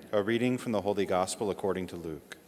A reading from the Holy Gospel according to Luke.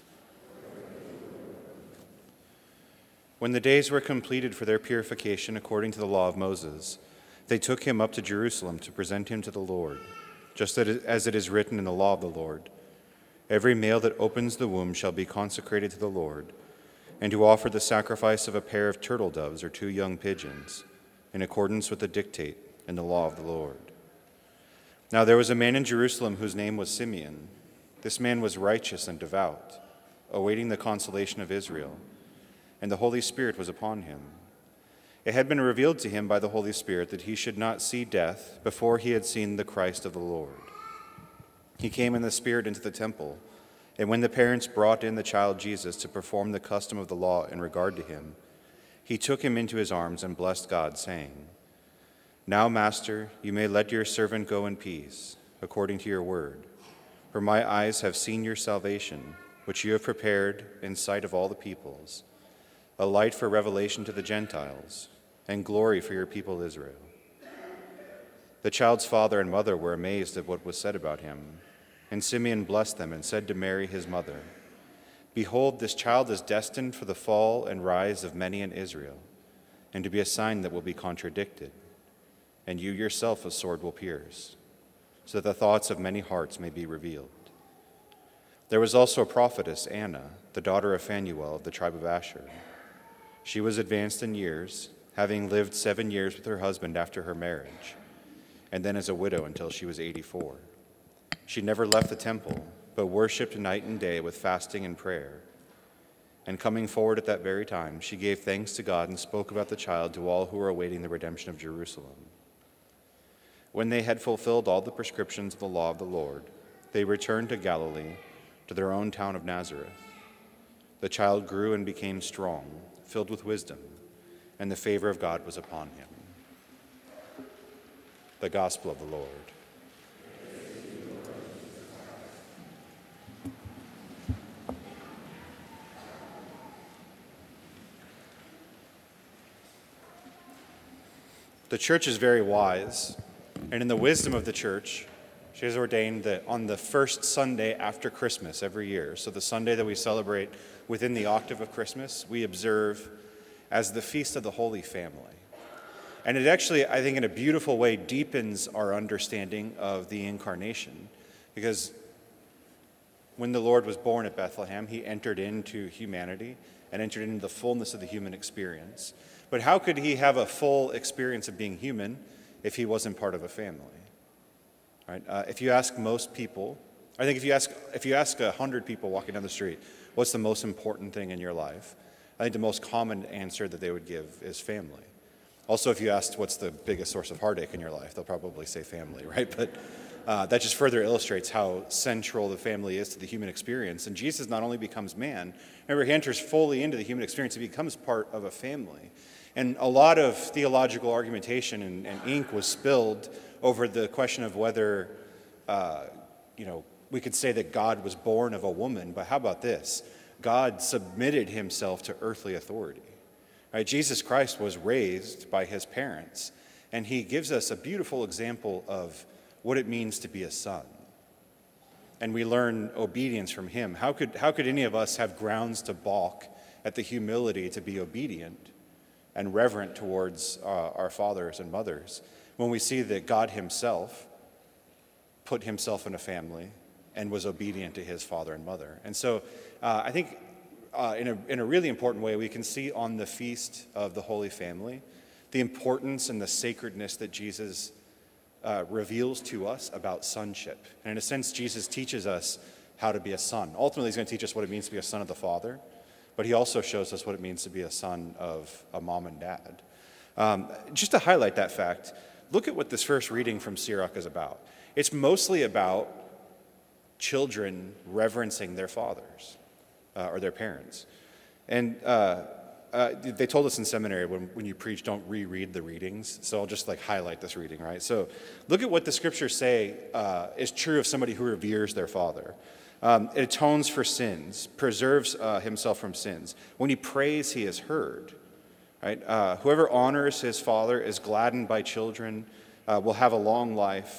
When the days were completed for their purification according to the law of Moses, they took him up to Jerusalem to present him to the Lord, just as it is written in the law of the Lord. Every male that opens the womb shall be consecrated to the Lord, and to offer the sacrifice of a pair of turtle doves or 2 young pigeons, in accordance with the dictate in the law of the Lord. Now there was a man in Jerusalem whose name was Simeon. This man was righteous and devout, awaiting the consolation of Israel, and the Holy Spirit was upon him. It had been revealed to him by the Holy Spirit that he should not see death before he had seen the Christ of the Lord. He came in the Spirit into the temple, and when the parents brought in the child Jesus to perform the custom of the law in regard to him, he took him into his arms and blessed God, saying, "Now, Master, you may let your servant go in peace, according to your word. For my eyes have seen your salvation, which you have prepared in sight of all the peoples, a light for revelation to the Gentiles, and glory for your people Israel." The child's father and mother were amazed at what was said about him, and Simeon blessed them and said to Mary his mother, "Behold, this child is destined for the fall and rise of many in Israel, and to be a sign that will be contradicted. And you yourself a sword will pierce, so that the thoughts of many hearts may be revealed." There was also a prophetess, Anna, the daughter of Phanuel of the tribe of Asher. She was advanced in years, having lived 7 years with her husband after her marriage, and then as a widow until she was 84. She never left the temple, but worshipped night and day with fasting and prayer. And coming forward at that very time, she gave thanks to God and spoke about the child to all who were awaiting the redemption of Jerusalem. When they had fulfilled all the prescriptions of the law of the Lord, they returned to Galilee, to their own town of Nazareth. The child grew and became strong, filled with wisdom, and the favor of God was upon him. The Gospel of the Lord. The church is very wise, and in the wisdom of the church, she has ordained that on the first Sunday after Christmas every year, so the Sunday that we celebrate within the octave of Christmas, we observe as the Feast of the Holy Family. And it actually, I think, in a beautiful way, deepens our understanding of the Incarnation, because when the Lord was born at Bethlehem, he entered into humanity and entered into the fullness of the human experience. But how could he have a full experience of being human if he wasn't part of a family? Right? If you ask most people, I think if you ask 100 people walking down the street, what's the most important thing in your life? I think the most common answer that they would give is family. Also, if you asked what's the biggest source of heartache in your life, they'll probably say family, right? But that just further illustrates how central the family is to the human experience. And Jesus not only becomes man, remember, he enters fully into the human experience, he becomes part of a family. And a lot of theological argumentation and ink was spilled over the question of whether, we could say that God was born of a woman, but how about this? God submitted himself to earthly authority. Right? Jesus Christ was raised by his parents, and he gives us a beautiful example of what it means to be a son. And we learn obedience from him. How could any of us have grounds to balk at the humility to be obedient and reverent towards our fathers and mothers when we see that God himself put himself in a family and was obedient to his father and mother? And so I think in a really important way, we can see on the Feast of the Holy Family the importance and the sacredness that Jesus reveals to us about sonship. And in a sense, Jesus teaches us how to be a son. Ultimately, he's going to teach us what it means to be a son of the Father, but he also shows us what it means to be a son of a mom and dad. Just to highlight that fact, look at what this first reading from Sirach is about. It's mostly about children reverencing their fathers or their parents. And they told us in seminary when you preach, don't reread the readings. So I'll just highlight this reading, right? So look at what the scriptures say is true of somebody who reveres their father. It atones for sins, preserves himself from sins. When he prays, he is heard. Right? Whoever honors his father is gladdened by children, will have a long life.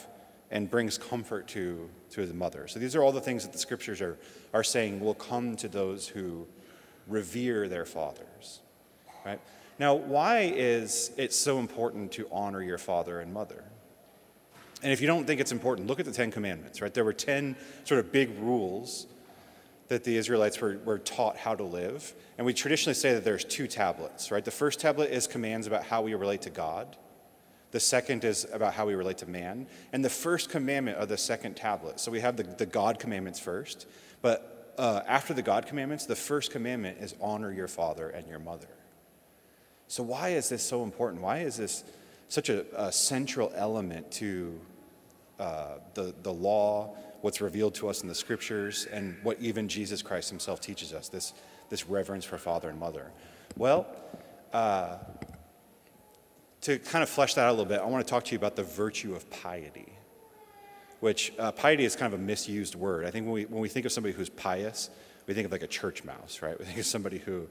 and brings comfort to the mother. So these are all the things that the scriptures are saying will come to those who revere their fathers, right? Now, why is it so important to honor your father and mother? And if you don't think it's important, look at the 10 Commandments, right? There were 10 sort of big rules that the Israelites were taught how to live. And we traditionally say that there's 2 tablets, right? The first tablet is commands about how we relate to God. The second is about how we relate to man. And the first commandment are the second tablet. So we have the God commandments first. But after the God commandments, the first commandment is honor your father and your mother. So why is this so important? Why is this such a central element to the law, what's revealed to us in the scriptures, and what even Jesus Christ himself teaches us, this reverence for father and mother? Well, to kind of flesh that out a little bit, I want to talk to you about the virtue of piety, which piety is kind of a misused word. I think when we think of somebody who's pious, we think of like a church mouse, right? We think of somebody who,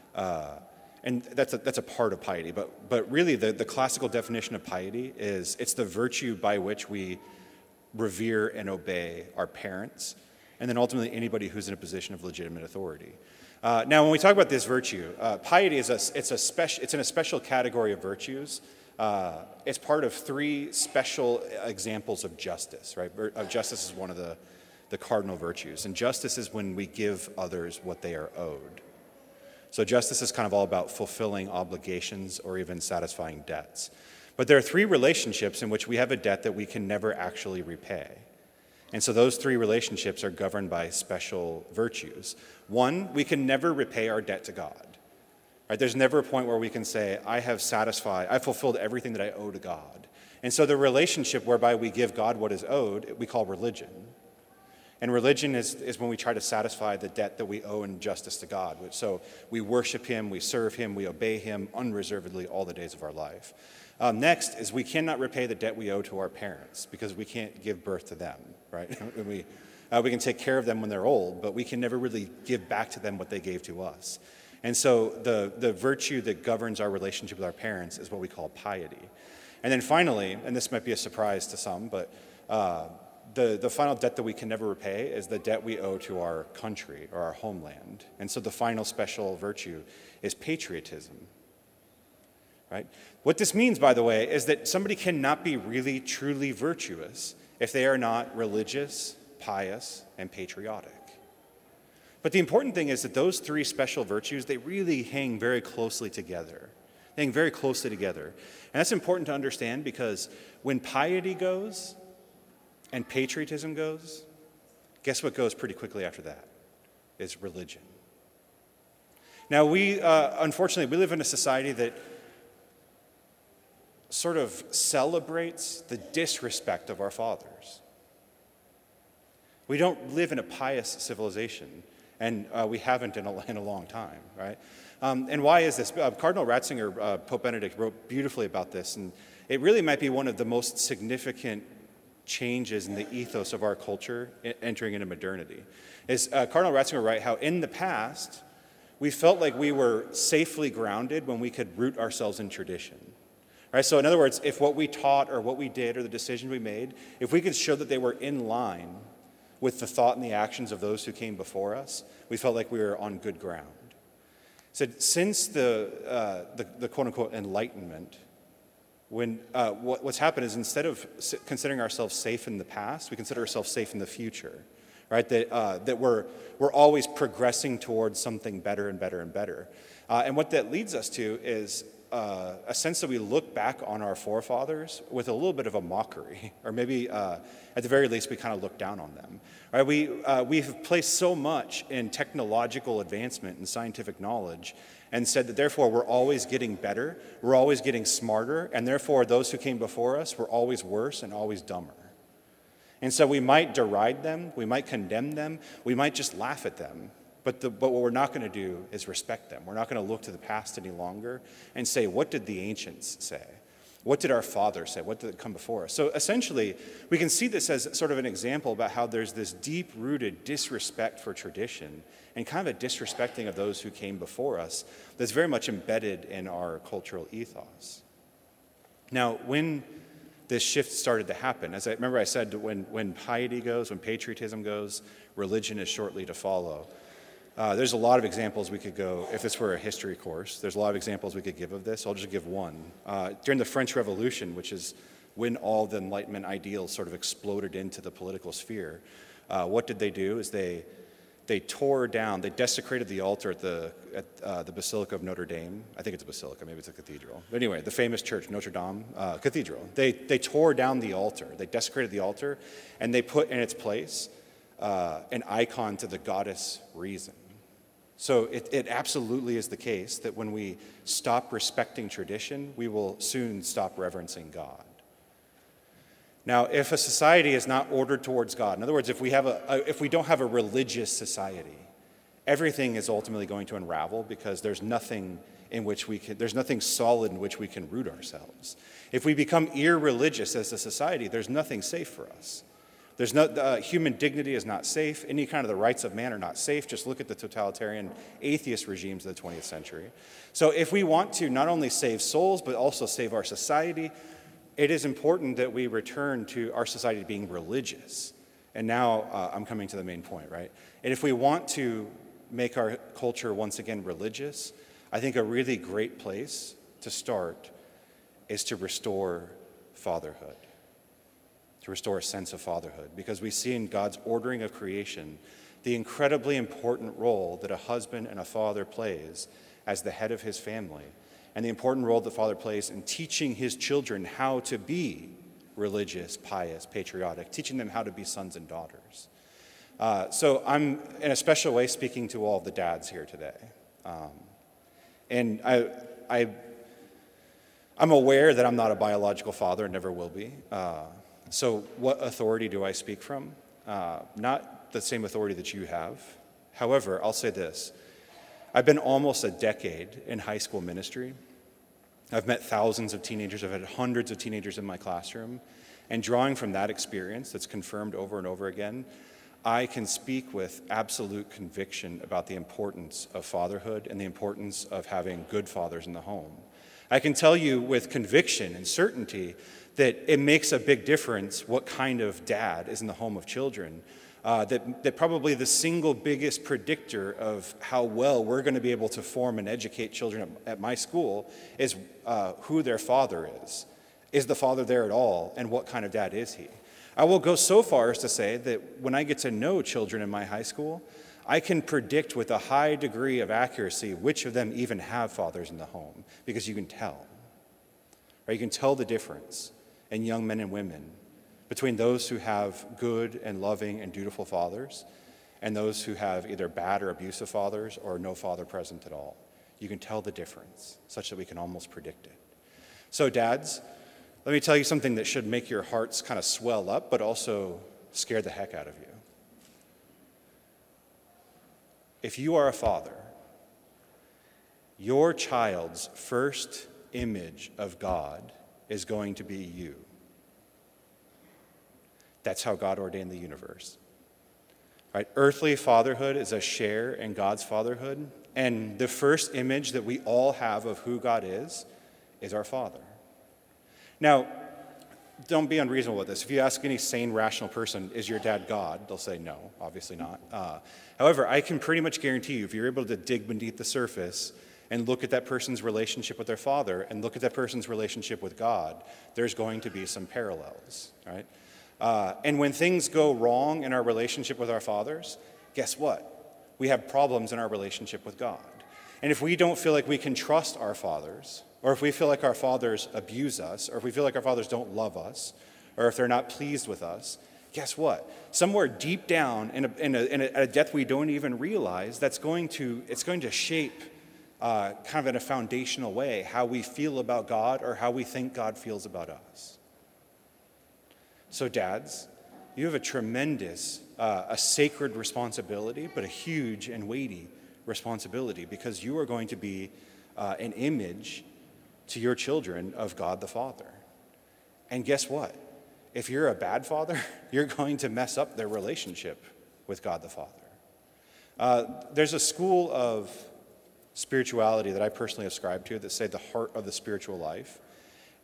and that's a part of piety, but really the classical definition of piety is it's the virtue by which we revere and obey our parents, and then ultimately anybody who's in a position of legitimate authority. Now, when we talk about this virtue, piety is it's in a special category of virtues. It's part of 3 special examples of justice, right? Justice is one of the cardinal virtues, and justice is when we give others what they are owed. So justice is kind of all about fulfilling obligations or even satisfying debts. But there are 3 relationships in which we have a debt that we can never actually repay. And so those 3 relationships are governed by special virtues. 1, we can never repay our debt to God. Right? There's never a point where we can say, I've fulfilled everything that I owe to God. And so the relationship whereby we give God what is owed, we call religion. And religion is when we try to satisfy the debt that we owe in justice to God. So we worship him, we serve him, we obey him unreservedly all the days of our life. Next is we cannot repay the debt we owe to our parents because we can't give birth to them, right? We can take care of them when they're old, but we can never really give back to them what they gave to us. And so the virtue that governs our relationship with our parents is what we call piety. And then finally, and this might be a surprise to some, but the final debt that we can never repay is the debt we owe to our country or our homeland. And so the final special virtue is patriotism. Right? What this means, by the way, is that somebody cannot be really, truly virtuous if they are not religious, pious, and patriotic. But the important thing is that those 3 special virtues, they really hang very closely together. They hang very closely together. And that's important to understand because when piety goes and patriotism goes, guess what goes pretty quickly after that? Is religion. Now, unfortunately, we live in a society that sort of celebrates the disrespect of our fathers. We don't live in a pious civilization, and we haven't in a long time, right? And why is this? Cardinal Ratzinger, Pope Benedict, wrote beautifully about this, and it really might be one of the most significant changes in the ethos of our culture entering into modernity. Cardinal Ratzinger wrote how in the past, we felt like we were safely grounded when we could root ourselves in tradition. Right? So in other words, if what we taught or what we did or the decisions we made, if we could show that they were in line with the thought and the actions of those who came before us, we felt like we were on good ground. So since the quote-unquote Enlightenment, what's happened is instead of considering ourselves safe in the past, we consider ourselves safe in the future. Right? That we're always progressing towards something better and better and better. And what that leads us to is a sense that we look back on our forefathers with a little bit of a mockery, or maybe at the very least we kind of look down on them. Right? We've placed so much in technological advancement and scientific knowledge and said that therefore we're always getting better, we're always getting smarter, and therefore those who came before us were always worse and always dumber. And so we might deride them, we might condemn them, we might just laugh at them. But what we're not going to do is respect them. We're not going to look to the past any longer and say, what did the ancients say? What did our fathers say? What did come before us? So essentially, we can see this as sort of an example about how there's this deep-rooted disrespect for tradition and kind of a disrespecting of those who came before us that's very much embedded in our cultural ethos. Now, when this shift started to happen. As I remember I said, when piety goes, when patriotism goes, religion is shortly to follow. There's a lot of examples we could go, if this were a history course, there's a lot of examples we could give of this. I'll just give one. During the French Revolution, which is when all the Enlightenment ideals sort of exploded into the political sphere, what did they do is they tore down, they desecrated the altar at the Basilica of Notre Dame. I think it's a basilica, maybe it's a cathedral. But anyway, the famous church, Notre Dame Cathedral. They tore down the altar, they desecrated the altar, and they put in its place an icon to the goddess Reason. So it absolutely is the case that when we stop respecting tradition, we will soon stop reverencing God. Now, if a society is not ordered towards God, in other words, if we don't have a religious society, everything is ultimately going to unravel because there's nothing solid in which we can root ourselves. If we become irreligious as a society, there's nothing safe for us. Human dignity is not safe. Any kind of the rights of man are not safe. Just look at the totalitarian atheist regimes of the 20th century. So if we want to not only save souls, but also save our society, it is important that we return to our society being religious. And now I'm coming to the main point, right? And if we want to make our culture once again religious, I think a really great place to start is to restore fatherhood, to restore a sense of fatherhood, because we see in God's ordering of creation the incredibly important role that a husband and a father plays as the head of his family, and the important role the father plays in teaching his children how to be religious, pious, patriotic, teaching them how to be sons and daughters. So I'm, in a special way, speaking to all the dads here today. And I'm aware that I'm not a biological father and never will be. So what authority do I speak from? Not the same authority that you have. However, I'll say this. I've been almost a decade in high school ministry. I've met thousands of teenagers. I've had hundreds of teenagers in my classroom. And drawing from that experience that's confirmed over and over again, I can speak with absolute conviction about the importance of fatherhood and the importance of having good fathers in the home. I can tell you with conviction and certainty that it makes a big difference what kind of dad is in the home of children. That probably the single biggest predictor of how well we're going to be able to form and educate children at my school is who their father is. Is the father there at all, and what kind of dad is he? I will go so far as to say that when I get to know children in my high school, I can predict with a high degree of accuracy which of them even have fathers in the home, because you can tell. Or you can tell the difference in young men and women between those who have good and loving and dutiful fathers and those who have either bad or abusive fathers or no father present at all. You can tell the difference such that we can almost predict it. So dads, let me tell you something that should make your hearts kind of swell up but also scare the heck out of you. If you are a father, your child's first image of God is going to be you. That's how God ordained the universe. Right? Earthly fatherhood is a share in God's fatherhood, and the first image that we all have of who God is our Father. Now, don't be unreasonable with this. If you ask any sane, rational person, is your dad God? They'll say no, obviously not. However, I can pretty much guarantee you, if you're able to dig beneath the surface and look at that person's relationship with their father and look at that person's relationship with God, there's going to be some parallels, right? And when things go wrong in our relationship with our fathers, guess what? We have problems in our relationship with God. And if we don't feel like we can trust our fathers, or if we feel like our fathers abuse us, or if we feel like our fathers don't love us, or if they're not pleased with us, guess what? Somewhere deep down in a depth we don't even realize, it's going to shape kind of in a foundational way how we feel about God or how we think God feels about us. So dads, you have a tremendous, a sacred responsibility, but a huge and weighty responsibility, because you are going to be an image to your children of God the Father. And guess what? If you're a bad father, you're going to mess up their relationship with God the Father. There's a school of spirituality that I personally ascribe to that say the heart of the spiritual life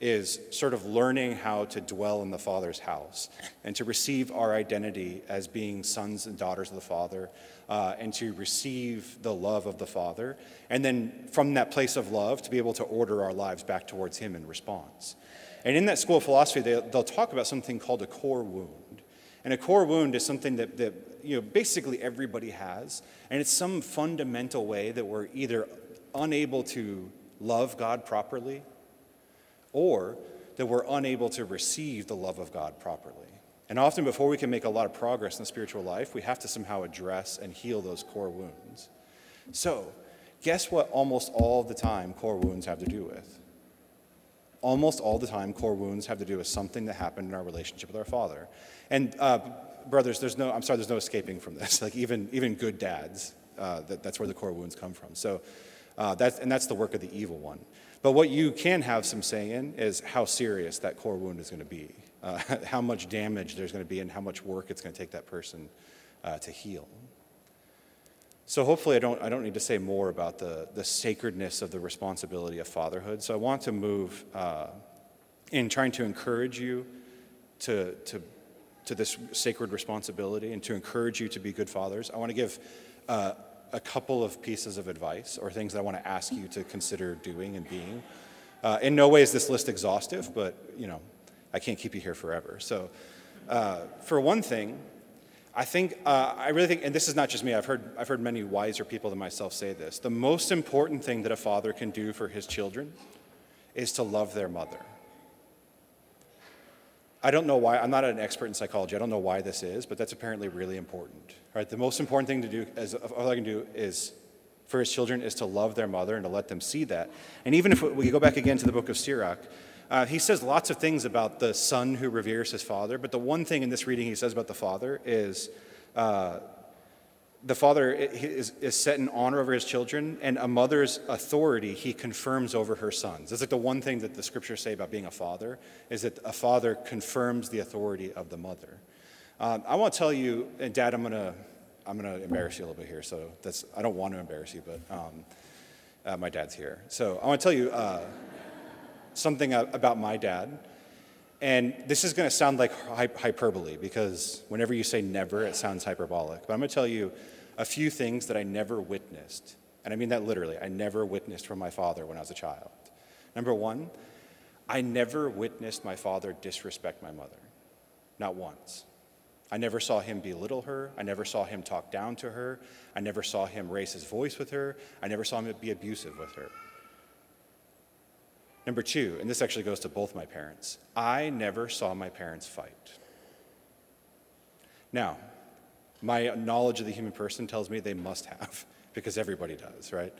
is sort of learning how to dwell in the Father's house and to receive our identity as being sons and daughters of the Father, and to receive the love of the Father. And then from that place of love, to be able to order our lives back towards him in response. And in that school of philosophy, they'll talk about something called a core wound. And a core wound is something that basically everybody has. And it's some fundamental way that we're either unable to love God properly, or that we're unable to receive the love of God properly. And often before we can make a lot of progress in the spiritual life, we have to somehow address and heal those core wounds. So, guess what almost all the time core wounds have to do with? Almost all the time, core wounds have to do with something that happened in our relationship with our Father. And brothers, there's no escaping from this. Like even good dads, that's where the core wounds come from. So that's the work of the evil one. But what you can have some say in is how serious that core wound is going to be, how much damage there's going to be, and how much work it's going to take that person to heal. So hopefully I don't need to say more about the sacredness of the responsibility of fatherhood. So I want to move in trying to encourage you to this sacred responsibility and to encourage you to be good fathers. I want to give a couple of pieces of advice or things that I want to ask you to consider doing and being. In no way is this list exhaustive, but I can't keep you here forever. So for one thing, I really think, and this is not just me, I've heard many wiser people than myself say this, the most important thing that a father can do for his children is to love their mother. I don't know why, I'm not an expert in psychology, I don't know why this is, but that's apparently really important. Right? The most important thing to do, as all I can do is, for his children, is to love their mother and to let them see that. And even if we go back again to the book of Sirach, he says lots of things about the son who reveres his father, but the one thing in this reading he says about the father is the father is set in honor over his children, and a mother's authority he confirms over her sons. That's like the one thing that the scriptures say about being a father, is that a father confirms the authority of the mother. I want to tell you, and Dad, I'm gonna embarrass you a little bit here, so I don't want to embarrass you, but my dad's here. So I want to tell you something about my dad. And this is going to sound like hyperbole, because whenever you say never, it sounds hyperbolic. But I'm going to tell you a few things that I never witnessed. And I mean that literally. I never witnessed from my father when I was a child. Number one, I never witnessed my father disrespect my mother. Not once. I never saw him belittle her. I never saw him talk down to her. I never saw him raise his voice with her. I never saw him be abusive with her. Number two, and this actually goes to both my parents, I never saw my parents fight. Now, my knowledge of the human person tells me they must have, because everybody does, right?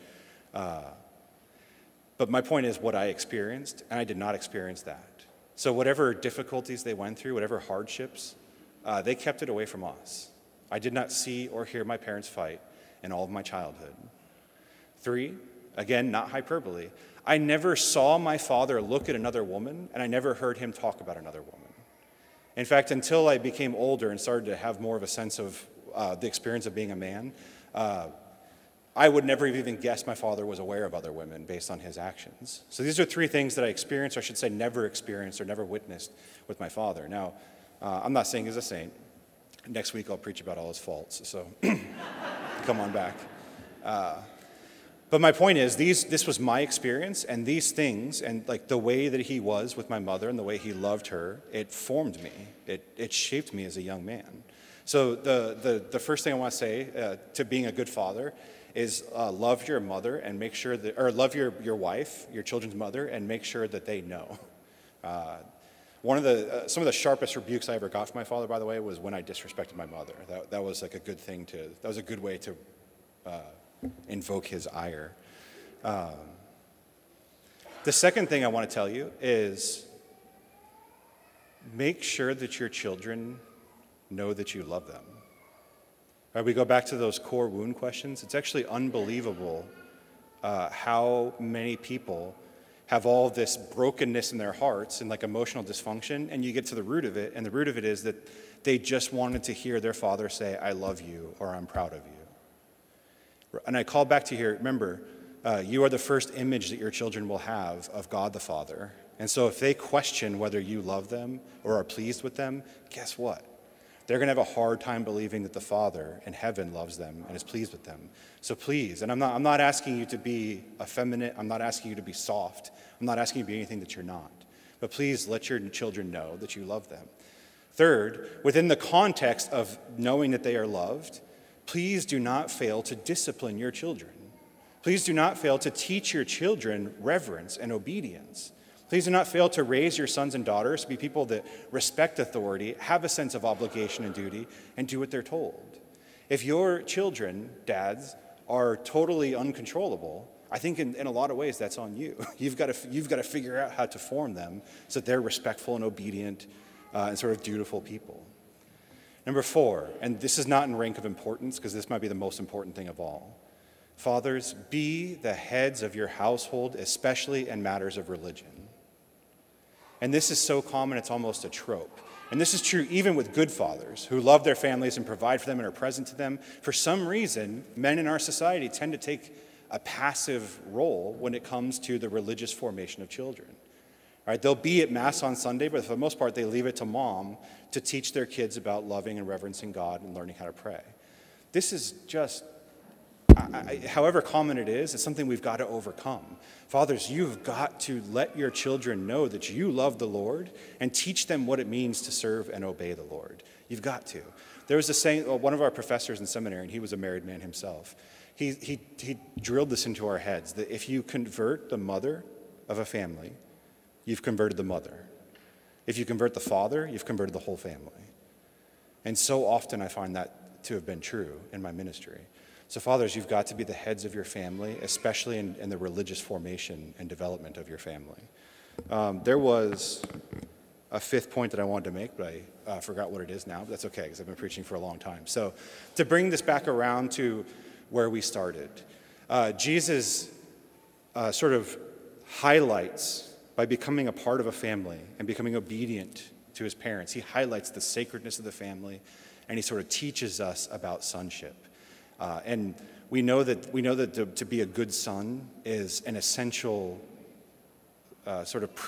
But my point is what I experienced, and I did not experience that. So whatever difficulties they went through, whatever hardships, they kept it away from us. I did not see or hear my parents fight in all of my childhood. Three, again, not hyperbole, I never saw my father look at another woman, and I never heard him talk about another woman. In fact, until I became older and started to have more of a sense of the experience of being a man, I would never have even guessed my father was aware of other women based on his actions. So these are three things that I experienced, or I should say never experienced or never witnessed with my father. Now, I'm not saying he's a saint. Next week I'll preach about all his faults, so come on back. But my point is, this was my experience, and these things, and like the way that he was with my mother and the way he loved her, it formed me. It shaped me as a young man. So the first thing I want to say to being a good father is love your mother and make sure that, or love your wife, your children's mother, and make sure that they know. Some of the sharpest rebukes I ever got from my father, by the way, was when I disrespected my mother. That was like a good thing that was a good way to invoke his ire. The second thing I want to tell you is make sure that your children know that you love them. Right, we go back to those core wound questions. It's actually unbelievable how many people have all this brokenness in their hearts and like emotional dysfunction, and you get to the root of it, and the root of it is that they just wanted to hear their father say, I love you, or I'm proud of you. And I call back to here, remember, you are the first image that your children will have of God the Father. And so if they question whether you love them or are pleased with them, guess what? They're going to have a hard time believing that the Father in heaven loves them and is pleased with them. So please, and I'm not asking you to be effeminate. I'm not asking you to be soft. I'm not asking you to be anything that you're not. But please let your children know that you love them. Third, within the context of knowing that they are loved, please do not fail to discipline your children. Please do not fail to teach your children reverence and obedience. Please do not fail to raise your sons and daughters to be people that respect authority, have a sense of obligation and duty, and do what they're told. If your children, dads, are totally uncontrollable, I think in a lot of ways that's on you. You've got to figure out how to form them so that they're respectful and obedient and sort of dutiful people. Number 4, and this is not in rank of importance because this might be the most important thing of all. Fathers, be the heads of your household, especially in matters of religion. And this is so common, it's almost a trope. And this is true even with good fathers who love their families and provide for them and are present to them. For some reason, men in our society tend to take a passive role when it comes to the religious formation of children. All right, they'll be at Mass on Sunday, but for the most part, they leave it to mom to teach their kids about loving and reverencing God and learning how to pray. This is just, however common it is, it's something we've got to overcome. Fathers, you've got to let your children know that you love the Lord and teach them what it means to serve and obey the Lord. You've got to. There was a saying, one of our professors in seminary, and he was a married man himself, he drilled this into our heads, that if you convert the mother of a family, you've converted the mother. If you convert the father, you've converted the whole family. And so often I find that to have been true in my ministry. So fathers, you've got to be the heads of your family, especially in the religious formation and development of your family. There was a 5th point that I wanted to make, but I forgot what it is now, but that's okay because I've been preaching for a long time. So to bring this back around to where we started, Jesus sort of highlights, by becoming a part of a family and becoming obedient to his parents, he highlights the sacredness of the family, and he sort of teaches us about sonship. And we know that to be a good son is an essential sort of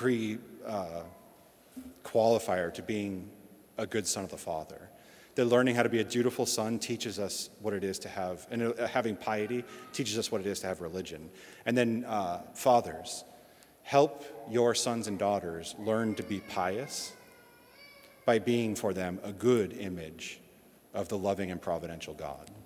qualifier to being a good son of the Father. That learning how to be a dutiful son teaches us what it is to have, and having piety teaches us what it is to have religion. And then fathers, help your sons and daughters learn to be pious by being for them a good image of the loving and providential God.